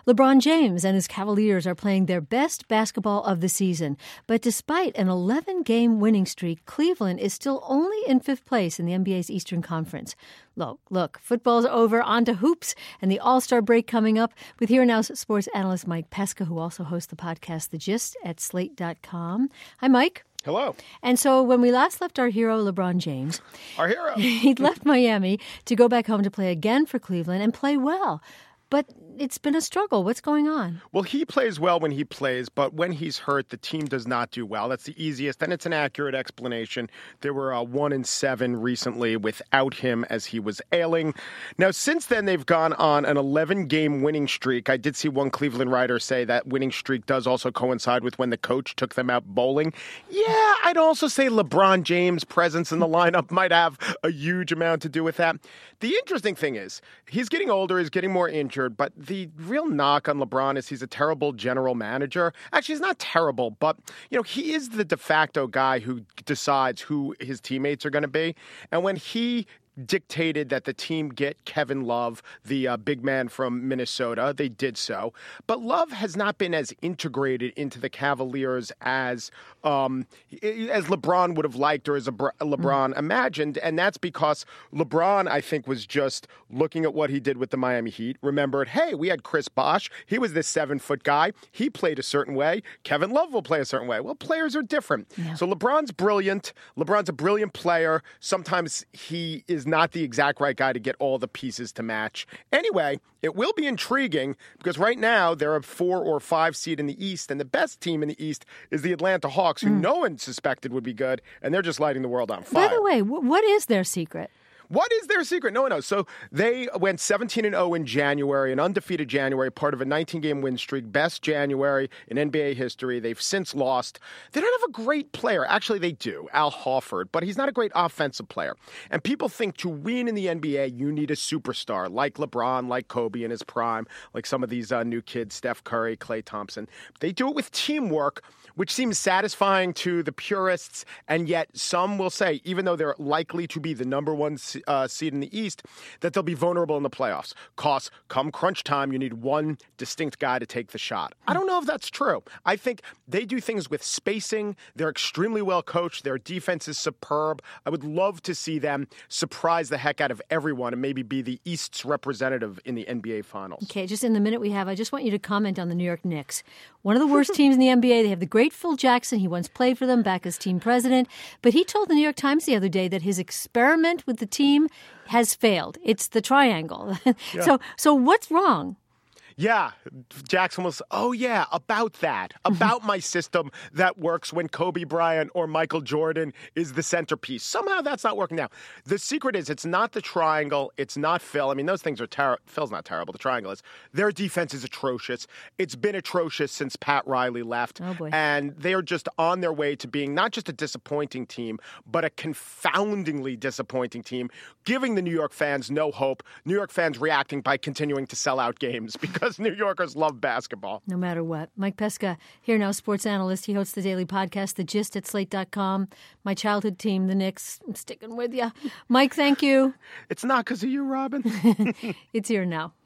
LeBron James and his Cavaliers are playing their best basketball of the season. But despite an 11-game winning streak, Cleveland is still only in fifth place in the NBA's Eastern Conference. Look, football's over, on to hoops, and the All-Star break coming up with Here Now's sports analyst Mike Pesca, who also hosts the podcast The Gist at Slate.com. Hi, Mike. Hello. And so when we last left our hero, LeBron James, our hero, he'd left Miami to go back home to play again for Cleveland and play well. But it's been a struggle. What's going on? Well, he plays well when he plays, but when he's hurt, the team does not do well. That's the easiest, and it's an accurate explanation. There were 1-7 recently without him as he was ailing. Now, since then, they've gone on an 11-game winning streak. I did see one Cleveland writer say that winning streak does also coincide with when the coach took them out bowling. Yeah, I'd also say LeBron James' presence in the lineup might have a huge amount to do with that. The interesting thing is, he's getting older, he's getting more injured, but the real knock on LeBron is he's a terrible general manager. Actually, he's not terrible, but he is the de facto guy who decides who his teammates are going to be. And when he dictated that the team get Kevin Love, the big man from Minnesota, they did so. But Love has not been as integrated into the Cavaliers as LeBron would have liked or as LeBron imagined. And that's because LeBron, I think, was just looking at what he did with the Miami Heat. Remembered, hey, we had Chris Bosh. He was this 7-foot guy. He played a certain way. Kevin Love will play a certain way. Well, players are different. Yeah. So LeBron's brilliant. LeBron's a brilliant player. Sometimes he is not the exact right guy to get all the pieces to match. Anyway, it will be intriguing because right now they're a 4 or 5 seed in the East, and the best team in the East is the Atlanta Hawks, who no one suspected would be good, and they're just lighting the world on fire. By the way, what is their secret? What is their secret? No one knows. So they went 17-0 in January, an undefeated January, part of a 19-game win streak, best January in NBA history. They've since lost. They don't have a great player. Actually, they do, Al Horford, but he's not a great offensive player. And people think to win in the NBA, you need a superstar like LeBron, like Kobe in his prime, like some of these new kids, Steph Curry, Klay Thompson. They do it with teamwork, which seems satisfying to the purists, and yet some will say, even though they're likely to be the number one seed in the East, that they'll be vulnerable in the playoffs. Because come crunch time, you need one distinct guy to take the shot. I don't know if that's true. I think they do things with spacing. They're extremely well coached. Their defense is superb. I would love to see them surprise the heck out of everyone and maybe be the East's representative in the NBA Finals. Okay, just in the minute we have, I just want you to comment on the New York Knicks. One of the worst teams in the NBA. They have the great Phil Jackson. He once played for them back as team president. But he told the New York Times the other day that his experiment with the team has failed. It's the triangle. Yeah. So what's wrong? Yeah, Jackson was, about that, about my system that works when Kobe Bryant or Michael Jordan is the centerpiece. Somehow that's not working now. The secret is it's not the triangle. It's not Phil. I mean, those things are terrible. Phil's not terrible. The triangle is. Their defense is atrocious. It's been atrocious since Pat Riley left. Oh, boy. And they are just on their way to being not just a disappointing team, but a confoundingly disappointing team, giving the New York fans no hope. New York fans reacting by continuing to sell out games because New Yorkers love basketball. No matter what. Mike Pesca, Here Now sports analyst. He hosts the daily podcast, The Gist at Slate.com. My childhood team, the Knicks. I'm sticking with you. Mike, thank you. It's not because of you, Robin. It's Here Now.